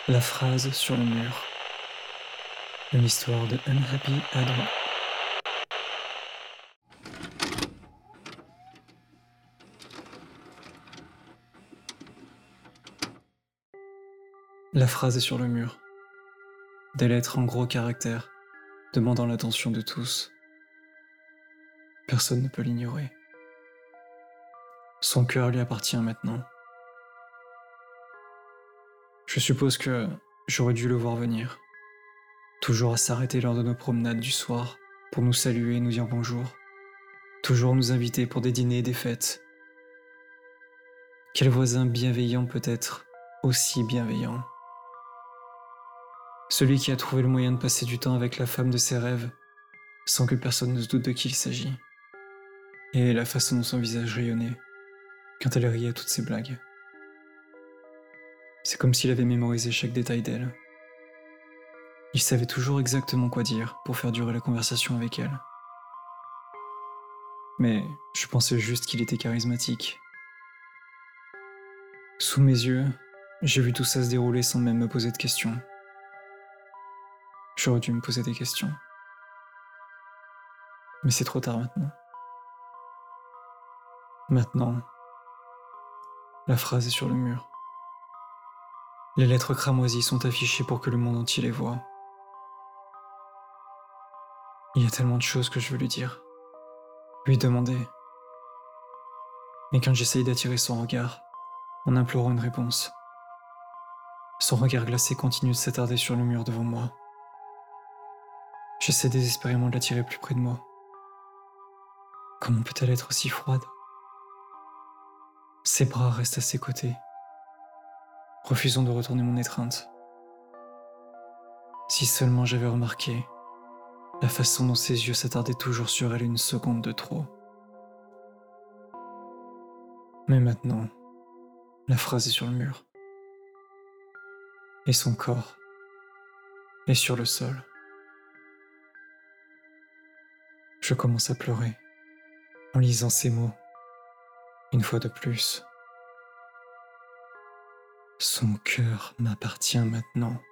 La phrase sur le mur. Une histoire de Unhappy Adult. La phrase est sur le mur. Des lettres en gros caractères, demandant l'attention de tous. Personne ne peut l'ignorer. Son cœur lui appartient maintenant. Je suppose que j'aurais dû le voir venir. Toujours à s'arrêter lors de nos promenades du soir pour nous saluer et nous dire bonjour. Toujours nous inviter pour des dîners et des fêtes. Quel voisin bienveillant peut être aussi bienveillant? Celui qui a trouvé le moyen de passer du temps avec la femme de ses rêves sans que personne ne se doute de qui il s'agit. Et la façon dont son visage rayonnait quand elle riait à toutes ses blagues. C'est comme s'il avait mémorisé chaque détail d'elle. Il savait toujours exactement quoi dire pour faire durer la conversation avec elle. Mais je pensais juste qu'il était charismatique. Sous mes yeux, j'ai vu tout ça se dérouler sans même me poser de questions. J'aurais dû me poser des questions. Mais c'est trop tard maintenant. Maintenant, la phrase est sur le mur. Les lettres cramoisies sont affichées pour que le monde entier les voie. Il y a tellement de choses que je veux lui dire, lui demander. Mais quand j'essaye d'attirer son regard, en implorant une réponse, son regard glacé continue de s'attarder sur le mur devant moi. J'essaie désespérément de l'attirer plus près de moi. Comment peut-elle être aussi froide? Ses bras restent à ses côtés, refusant de retourner mon étreinte. Si seulement j'avais remarqué la façon dont ses yeux s'attardaient toujours sur elle une seconde de trop. Mais maintenant, la phrase est sur le mur. Et son corps est sur le sol. Je commence à pleurer en lisant ces mots, une fois de plus. Son cœur m'appartient maintenant.